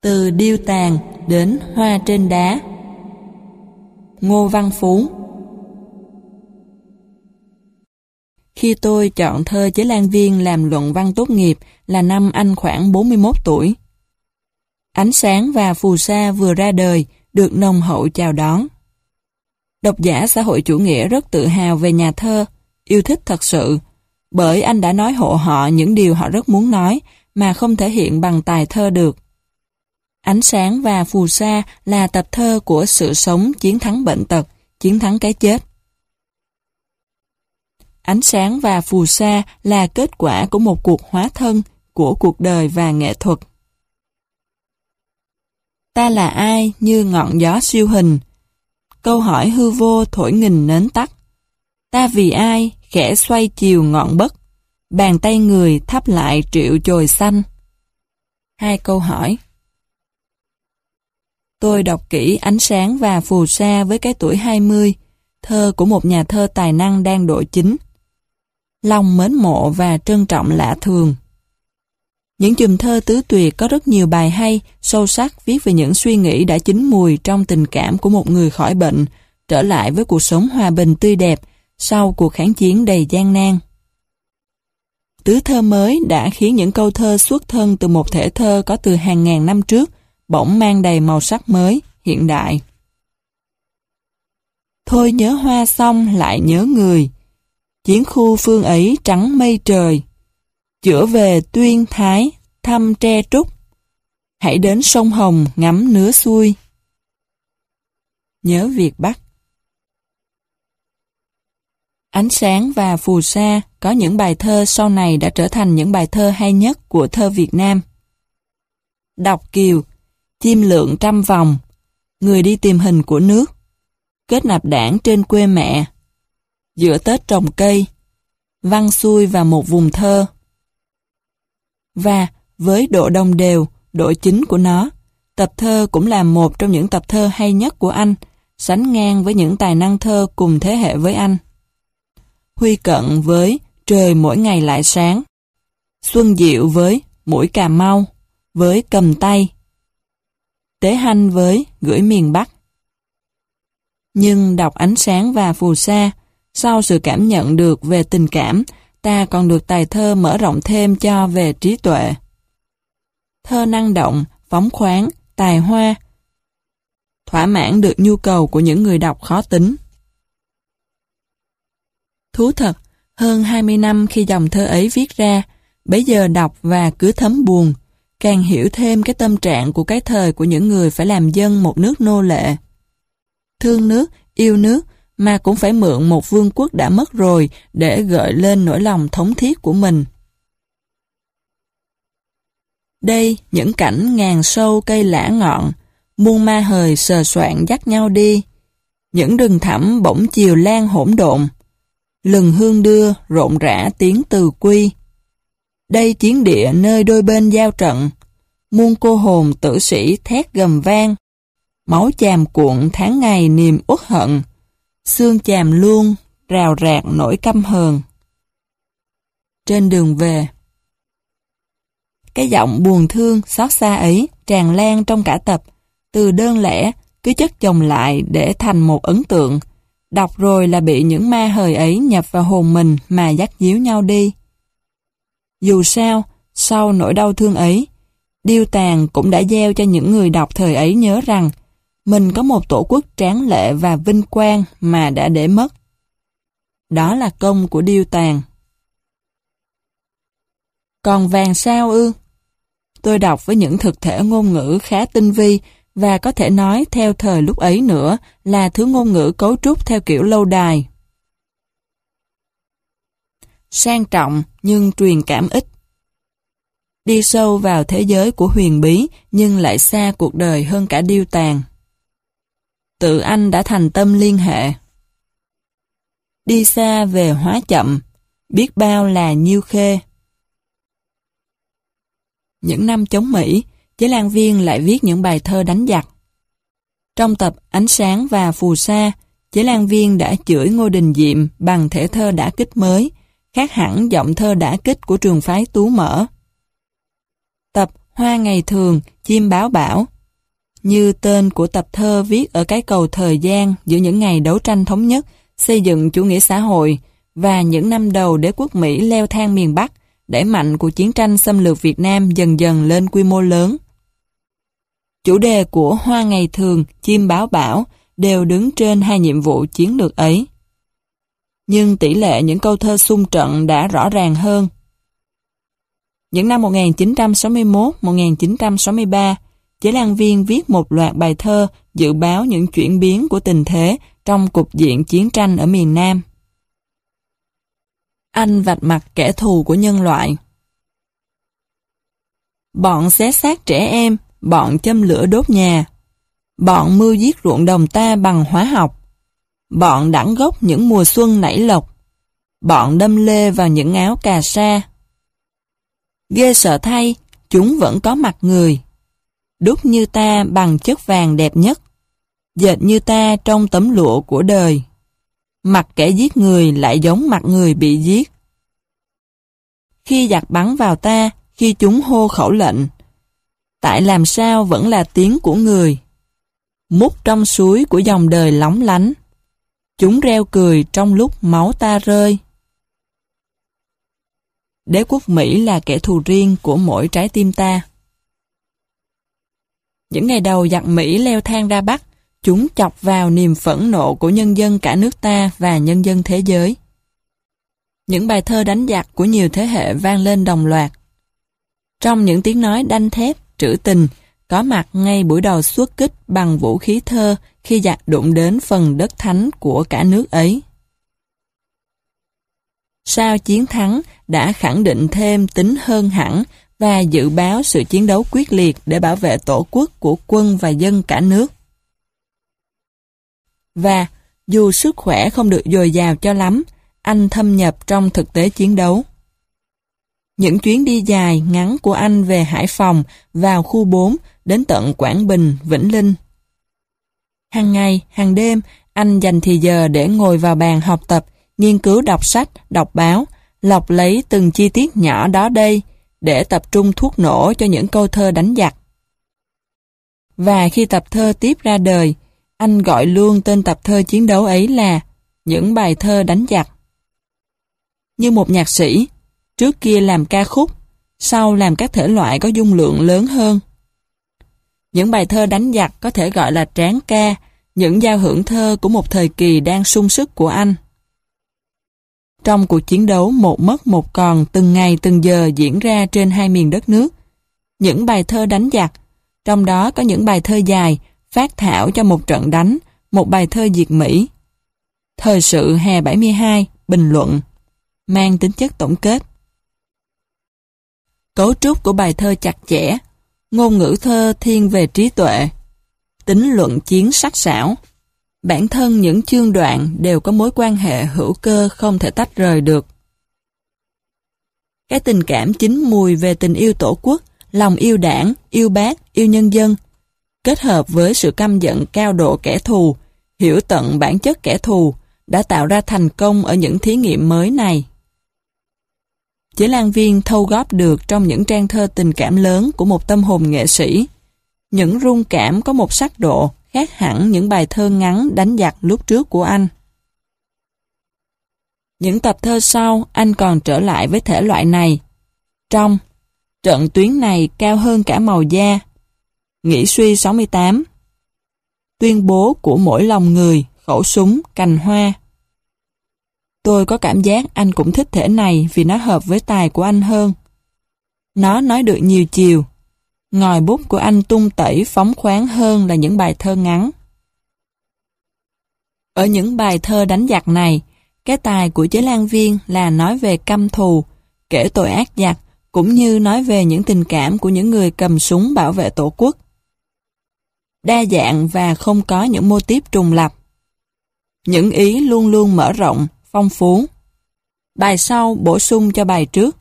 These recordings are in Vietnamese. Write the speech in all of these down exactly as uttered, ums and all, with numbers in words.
Từ điêu tàn đến hoa trên đá. Ngô Văn Phú. Khi tôi chọn thơ Chế Lan Viên làm luận văn tốt nghiệp là năm anh khoảng bốn mươi mốt tuổi. Ánh sáng và phù sa vừa ra đời, được nồng hậu chào đón. Độc giả xã hội chủ nghĩa rất tự hào về nhà thơ, yêu thích thật sự, bởi anh đã nói hộ họ những điều họ rất muốn nói mà không thể hiện bằng tài thơ được. Ánh sáng và phù sa là tập thơ của sự sống chiến thắng bệnh tật, chiến thắng cái chết. Ánh sáng và phù sa là kết quả của một cuộc hóa thân, của cuộc đời và nghệ thuật. Ta là ai như ngọn gió siêu hình, câu hỏi hư vô thổi nghìn nến tắt. Ta vì ai khẽ xoay chiều ngọn bất, bàn tay người thắp lại triệu chồi xanh. Hai câu hỏi. Tôi đọc kỹ Ánh sáng và phù sa với cái tuổi hai mươi, thơ của một nhà thơ tài năng đang độ chín. Lòng mến mộ và trân trọng lạ thường. Những chùm thơ tứ tuyệt có rất nhiều bài hay, sâu sắc viết về những suy nghĩ đã chín mùi trong tình cảm của một người khỏi bệnh, trở lại với cuộc sống hòa bình tươi đẹp sau cuộc kháng chiến đầy gian nan. Tứ thơ mới đã khiến những câu thơ xuất thân từ một thể thơ có từ hàng ngàn năm trước bỗng mang đầy màu sắc mới, hiện đại. Thôi nhớ hoa xong lại nhớ người, chiến khu phương ấy trắng mây trời, chữa về Tuyên Thái, thăm tre trúc, hãy đến sông Hồng ngắm nứa xuôi. Nhớ Việt Bắc. Ánh sáng và phù sa có những bài thơ sau này đã trở thành những bài thơ hay nhất của thơ Việt Nam. Đọc Kiều, chim lượn trăm vòng, người đi tìm hình của nước, kết nạp đảng trên quê mẹ, giữa Tết trồng cây, văn xuôi và một vùng thơ. Và với độ đồng đều, độ chính của nó, tập thơ cũng là một trong những tập thơ hay nhất của anh, sánh ngang với những tài năng thơ cùng thế hệ với anh. Huy Cận với Trời mỗi ngày lại sáng, Xuân Diệu với Mũi Cà Mau, với Cầm tay, Tế Hanh với Gửi miền Bắc. Nhưng đọc Ánh sáng và phù sa, sau sự cảm nhận được về tình cảm, ta còn được tài thơ mở rộng thêm cho về trí tuệ. Thơ năng động, phóng khoáng, tài hoa, thỏa mãn được nhu cầu của những người đọc khó tính. Thú thật, hơn hai mươi năm khi dòng thơ ấy viết ra, bấy giờ đọc và cứ thấm buồn, càng hiểu thêm cái tâm trạng của cái thời của những người phải làm dân một nước nô lệ. Thương nước, yêu nước, mà cũng phải mượn một vương quốc đã mất rồi để gợi lên nỗi lòng thống thiết của mình. Đây, những cảnh ngàn sâu cây lã ngọn, muôn ma hời sờ soạn dắt nhau đi, những rừng thẳm bỗng chiều lan hỗn độn, lừng hương đưa rộn rã tiếng từ quy. Đây chiến địa nơi đôi bên giao trận, muôn cô hồn tử sĩ thét gầm vang, máu chàm cuộn tháng ngày niềm uất hận, xương chàm luôn rào rạc nỗi căm hờn. Trên đường về, cái giọng buồn thương xót xa ấy tràn lan trong cả tập, từ đơn lẻ cứ chất chồng lại để thành một ấn tượng. Đọc rồi là bị những ma hời ấy nhập vào hồn mình mà dắt díu nhau đi. Dù sao, sau nỗi đau thương ấy, điêu tàn cũng đã gieo cho những người đọc thời ấy nhớ rằng mình có một tổ quốc tráng lệ và vinh quang mà đã để mất. Đó là công của điêu tàn. Còn vàng sao ư? Tôi đọc với những thực thể ngôn ngữ khá tinh vi và có thể nói theo thời lúc ấy nữa là thứ ngôn ngữ cấu trúc theo kiểu lâu đài. Sang trọng nhưng truyền cảm ít. Đi sâu vào thế giới của huyền bí nhưng lại xa cuộc đời hơn cả điêu tàn. Tự anh đã thành tâm liên hệ. Đi xa về hóa chậm, biết bao là nhiêu khê. Những năm chống Mỹ, Chế Lan Viên lại viết những bài thơ đánh giặc. Trong tập Ánh sáng và phù sa, Chế Lan Viên đã chửi Ngô Đình Diệm bằng thể thơ đả kích mới, khác hẳn giọng thơ đả kích của trường phái Tú Mở. Tập Hoa ngày thường, chim báo bão, như tên của tập thơ viết ở cái cầu thời gian giữa những ngày đấu tranh thống nhất, xây dựng chủ nghĩa xã hội và những năm đầu đế quốc Mỹ leo thang miền Bắc, đẩy mạnh cuộc chiến tranh xâm lược Việt Nam dần dần lên quy mô lớn. Chủ đề của Hoa ngày thường, chim báo bão đều đứng trên hai nhiệm vụ chiến lược ấy. Nhưng tỷ lệ những câu thơ xung trận đã rõ ràng hơn. Những năm một nghìn chín trăm sáu mươi mốt đến một nghìn chín trăm sáu mươi ba, Chế Lan Viên viết một loạt bài thơ dự báo những chuyển biến của tình thế trong cục diện chiến tranh ở miền Nam. Anh vạch mặt kẻ thù của nhân loại. Bọn xé xác trẻ em, bọn châm lửa đốt nhà, bọn mưu giết ruộng đồng ta bằng hóa học, bọn đẳng gốc những mùa xuân nảy lộc, bọn đâm lê vào những áo cà sa. Ghê sợ thay, chúng vẫn có mặt người, đúc như ta bằng chất vàng đẹp nhất, dệt như ta trong tấm lụa của đời. Mặt kẻ giết người lại giống mặt người bị giết. Khi giặc bắn vào ta, khi chúng hô khẩu lệnh, tại làm sao vẫn là tiếng của người. Mút trong suối của dòng đời lóng lánh, chúng reo cười trong lúc máu ta rơi. Đế quốc Mỹ là kẻ thù riêng của mỗi trái tim ta. Những ngày đầu giặc Mỹ leo thang ra Bắc, chúng chọc vào niềm phẫn nộ của nhân dân cả nước ta và nhân dân thế giới. Những bài thơ đánh giặc của nhiều thế hệ vang lên đồng loạt. Trong những tiếng nói đanh thép, trữ tình, có mặt ngay buổi đầu xuất kích bằng vũ khí thơ khi giặc đụng đến phần đất thánh của cả nước ấy. Sau chiến thắng đã khẳng định thêm tính hơn hẳn và dự báo sự chiến đấu quyết liệt để bảo vệ tổ quốc của quân và dân cả nước. Và dù sức khỏe không được dồi dào cho lắm, anh thâm nhập trong thực tế chiến đấu. Những chuyến đi dài ngắn của anh về Hải Phòng, vào khu bốn, đến tận Quảng Bình, Vĩnh Linh. Hàng ngày, hàng đêm, anh dành thì giờ để ngồi vào bàn học tập, nghiên cứu đọc sách, đọc báo, lọc lấy từng chi tiết nhỏ đó đây, để tập trung thuốc nổ cho những câu thơ đánh giặc. Và khi tập thơ tiếp ra đời, anh gọi luôn tên tập thơ chiến đấu ấy là những bài thơ đánh giặc. Như một nhạc sĩ, trước kia làm ca khúc, sau làm các thể loại có dung lượng lớn hơn. Những bài thơ đánh giặc có thể gọi là tráng ca, những giao hưởng thơ của một thời kỳ đang sung sức của anh. Trong cuộc chiến đấu một mất một còn từng ngày từng giờ diễn ra trên hai miền đất nước, những bài thơ đánh giặc, trong đó có những bài thơ dài, phát thảo cho một trận đánh, một bài thơ diệt Mỹ. Thời sự hè bảy mươi hai, bình luận, mang tính chất tổng kết. Cấu trúc của bài thơ chặt chẽ, ngôn ngữ thơ thiên về trí tuệ, tính luận chiến sắc sảo. Bản thân những chương đoạn đều có mối quan hệ hữu cơ không thể tách rời được. Cái tình cảm chín mùi về tình yêu tổ quốc, lòng yêu đảng, yêu bác, yêu nhân dân, kết hợp với sự căm giận cao độ kẻ thù, hiểu tận bản chất kẻ thù, đã tạo ra thành công ở những thí nghiệm mới này. Chế Lan Viên thâu góp được trong những trang thơ tình cảm lớn của một tâm hồn nghệ sĩ. Những rung cảm có một sắc độ khác hẳn những bài thơ ngắn đánh giặc lúc trước của anh. Những tập thơ sau, anh còn trở lại với thể loại này. Trong trận tuyến này cao hơn cả màu da, Nghĩ suy sáu mươi tám, tuyên bố của mỗi lòng người, khẩu súng, cành hoa. Tôi có cảm giác anh cũng thích thể này vì nó hợp với tài của anh hơn. Nó nói được nhiều chiều. Ngòi bút của anh tung tẩy phóng khoáng hơn là những bài thơ ngắn. Ở những bài thơ đánh giặc này, cái tài của Chế Lan Viên là nói về căm thù, kể tội ác giặc, cũng như nói về những tình cảm của những người cầm súng bảo vệ tổ quốc. Đa dạng và không có những mô típ trùng lặp. Những ý luôn luôn mở rộng, phong phú. Bài sau bổ sung cho bài trước.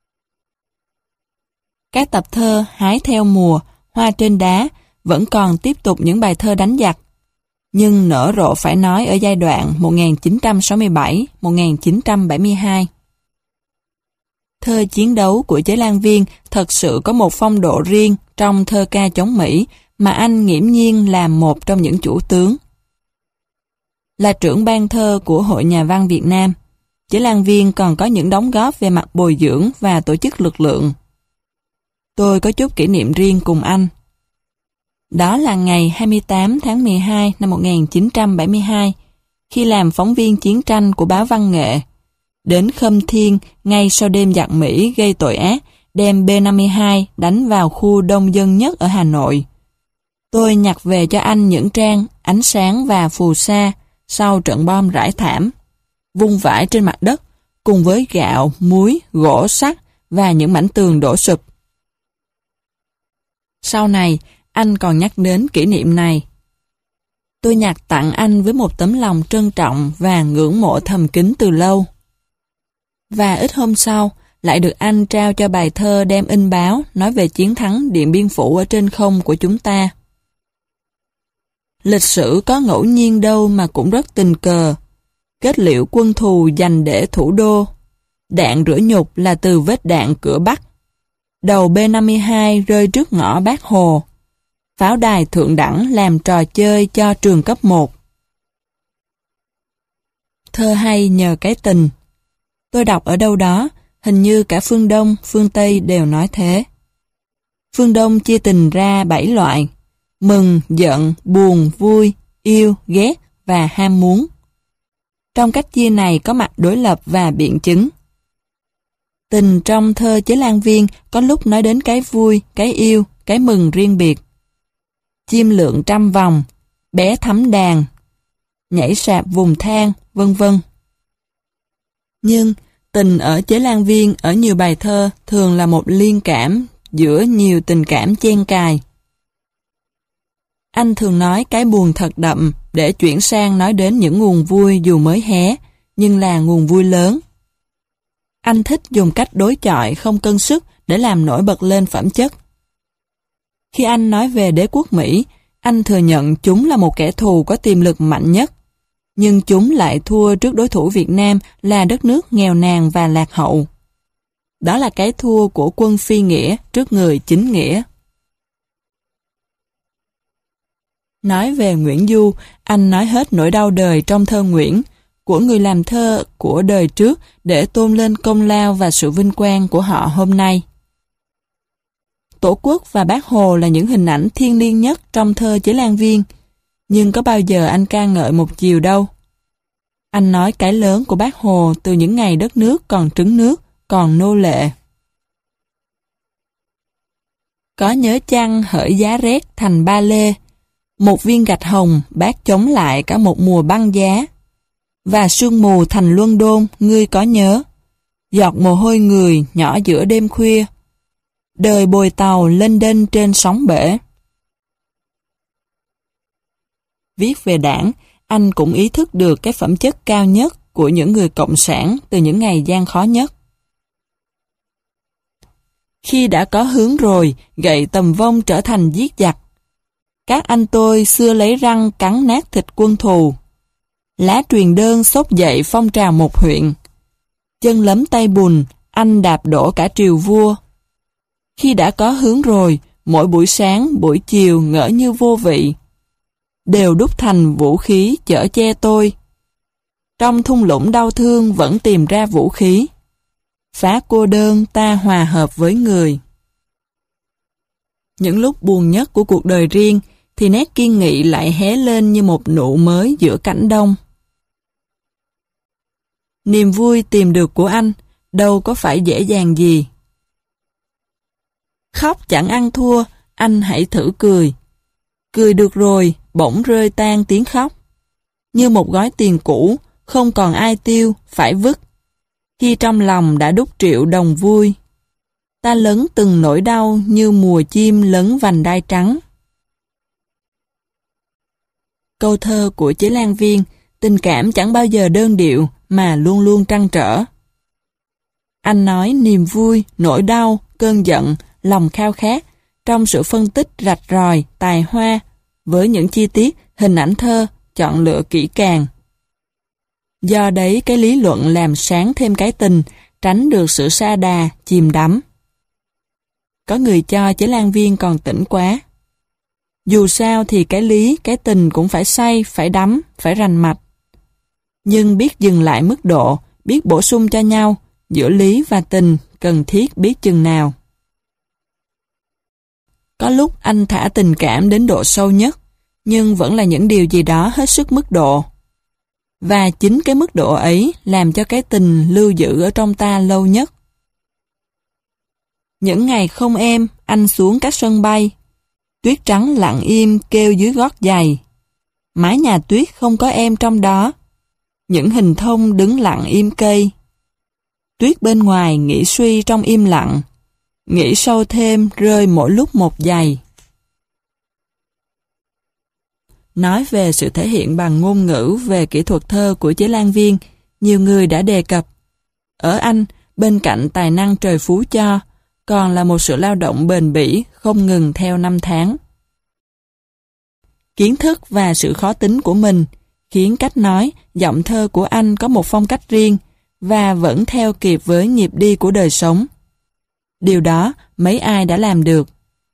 Các tập thơ Hái theo mùa, Hoa trên đá vẫn còn tiếp tục những bài thơ đánh giặc, nhưng nở rộ phải nói ở giai đoạn một nghìn chín trăm sáu mươi bảy đến một nghìn chín trăm bảy mươi hai. Thơ chiến đấu của Chế Lan Viên thật sự có một phong độ riêng trong thơ ca chống Mỹ mà anh nghiễm nhiên là một trong những chủ tướng. Là trưởng ban thơ của Hội Nhà văn Việt Nam, Chế Lan Viên còn có những đóng góp về mặt bồi dưỡng và tổ chức lực lượng. Tôi có chút kỷ niệm riêng cùng anh. Đó là ngày hai mươi tám tháng mười hai năm một nghìn chín trăm bảy mươi hai, khi làm phóng viên chiến tranh của báo Văn Nghệ, đến Khâm Thiên ngay sau đêm giặc Mỹ gây tội ác, đem B năm mươi hai đánh vào khu đông dân nhất ở Hà Nội. Tôi nhặt về cho anh những trang Ánh sáng và Phù sa sau trận bom rải thảm, vung vãi trên mặt đất, cùng với gạo, muối, gỗ, sắt và những mảnh tường đổ sụp. Sau này, anh còn nhắc đến kỷ niệm này. Tôi nhặt tặng anh với một tấm lòng trân trọng và ngưỡng mộ thầm kín từ lâu. Và ít hôm sau, lại được anh trao cho bài thơ đem in báo nói về chiến thắng Điện Biên Phủ ở trên không của chúng ta. Lịch sử có ngẫu nhiên đâu mà cũng rất tình cờ. Kết liễu quân thù dành để thủ đô. Đạn rửa nhục là từ vết đạn cửa Bắc. Đầu B năm mươi hai rơi trước ngõ Bác Hồ. Pháo đài thượng đẳng làm trò chơi cho trường cấp một. Thơ hay nhờ cái tình. Tôi đọc ở đâu đó, hình như cả phương Đông, phương Tây đều nói thế. Phương Đông chia tình ra bảy loại: mừng, giận, buồn, vui, yêu, ghét và ham muốn. Trong cách chia này có mặt đối lập và biện chứng. Tình trong thơ Chế Lan Viên có lúc nói đến cái vui, cái yêu, cái mừng riêng biệt. Chim lượn trăm vòng, bé thắm đàn, nhảy sạp vùng than, vân vân. Nhưng tình ở Chế Lan Viên ở nhiều bài thơ thường là một liên cảm giữa nhiều tình cảm chen cài. Anh thường nói cái buồn thật đậm để chuyển sang nói đến những nguồn vui dù mới hé, nhưng là nguồn vui lớn. Anh thích dùng cách đối chọi không cân sức để làm nổi bật lên phẩm chất. Khi anh nói về đế quốc Mỹ, anh thừa nhận chúng là một kẻ thù có tiềm lực mạnh nhất, nhưng chúng lại thua trước đối thủ Việt Nam là đất nước nghèo nàn và lạc hậu. Đó là cái thua của quân phi nghĩa trước người chính nghĩa. Nói về Nguyễn Du, anh nói hết nỗi đau đời trong thơ Nguyễn, của người làm thơ của đời trước để tôn lên công lao và sự vinh quang của họ hôm nay. Tổ quốc và Bác Hồ là những hình ảnh thiêng liêng nhất trong thơ Chế Lan Viên, nhưng có bao giờ anh ca ngợi một chiều đâu. Anh nói cái lớn của Bác Hồ từ những ngày đất nước còn trứng nước, còn nô lệ. Có nhớ chăng hỡi giá rét thành ba lê, một viên gạch hồng Bác chống lại cả một mùa băng giá. Và sương mù thành Luân Đôn, ngươi có nhớ? Giọt mồ hôi người nhỏ giữa đêm khuya. Đời bồi tàu lênh đênh trên sóng bể. Viết về Đảng, anh cũng ý thức được cái phẩm chất cao nhất của những người cộng sản từ những ngày gian khó nhất. Khi đã có hướng rồi, gậy tầm vong trở thành giết giặc. Các anh tôi xưa lấy răng cắn nát thịt quân thù. Lá truyền đơn xốc dậy phong trào một huyện. Chân lấm tay bùn, anh đạp đổ cả triều vua. Khi đã có hướng rồi, mỗi buổi sáng, buổi chiều ngỡ như vô vị. Đều đúc thành vũ khí chở che tôi. Trong thung lũng đau thương vẫn tìm ra vũ khí. Phá cô đơn ta hòa hợp với người. Những lúc buồn nhất của cuộc đời riêng thì nét kiên nghị lại hé lên như một nụ mới giữa cảnh đông. Niềm vui tìm được của anh đâu có phải dễ dàng gì. Khóc chẳng ăn thua, anh hãy thử cười. Cười được rồi, bỗng rơi tan tiếng khóc. Như một gói tiền cũ, không còn ai tiêu, phải vứt. Khi trong lòng đã đúc triệu đồng vui. Ta lấn từng nỗi đau như mùa chim lấn vành đai trắng. Câu thơ của Chế Lan Viên, tình cảm chẳng bao giờ đơn điệu mà luôn luôn trăn trở. Anh nói niềm vui, nỗi đau, cơn giận, lòng khao khát trong sự phân tích rạch ròi, tài hoa với những chi tiết, hình ảnh thơ chọn lựa kỹ càng. Do đấy cái lý luận làm sáng thêm cái tình, tránh được sự sa đà, chìm đắm. Có người cho Chế Lan Viên còn tỉnh quá. Dù sao thì cái lý, cái tình cũng phải say, phải đắm, phải rành mạch. Nhưng biết dừng lại mức độ, biết bổ sung cho nhau, giữa lý và tình cần thiết biết chừng nào. Có lúc anh thả tình cảm đến độ sâu nhất, nhưng vẫn là những điều gì đó hết sức mức độ. Và chính cái mức độ ấy làm cho cái tình lưu giữ ở trong ta lâu nhất. Những ngày không êm, anh xuống các sân bay. Tuyết trắng lặng im kêu dưới gót giày. Mái nhà tuyết không có em trong đó. Những hình thông đứng lặng im cây. Tuyết bên ngoài nghĩ suy trong im lặng. Nghĩ sâu thêm rơi mỗi lúc một giày. Nói về sự thể hiện bằng ngôn ngữ về kỹ thuật thơ của Chế Lan Viên, nhiều người đã đề cập. Ở anh, bên cạnh tài năng trời phú cho, còn là một sự lao động bền bỉ, không ngừng theo năm tháng. Kiến thức và sự khó tính của mình khiến cách nói, giọng thơ của anh có một phong cách riêng và vẫn theo kịp với nhịp đi của đời sống. Điều đó mấy ai đã làm được.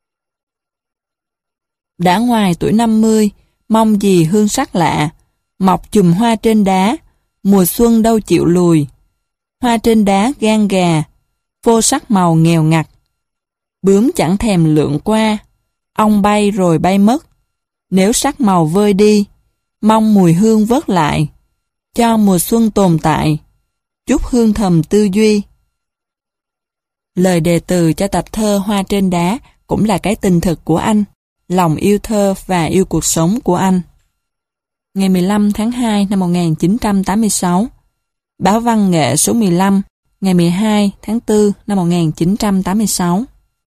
Đã ngoài tuổi năm mươi, mong gì hương sắc lạ, mọc chùm hoa trên đá, mùa xuân đâu chịu lùi. Hoa trên đá gan gà, vô sắc màu nghèo ngặt. Bướm chẳng thèm lượn qua, ong bay rồi bay mất. Nếu sắc màu vơi đi, mong mùi hương vớt lại, cho mùa xuân tồn tại, chút hương thầm tư duy. Lời đề từ cho tập thơ Hoa trên đá cũng là cái tình thực của anh, lòng yêu thơ và yêu cuộc sống của anh. Ngày mười lăm tháng hai năm một nghìn chín trăm tám mươi sáu, Báo Văn nghệ số mười lăm, ngày mười hai tháng tư năm một nghìn chín trăm tám mươi sáu.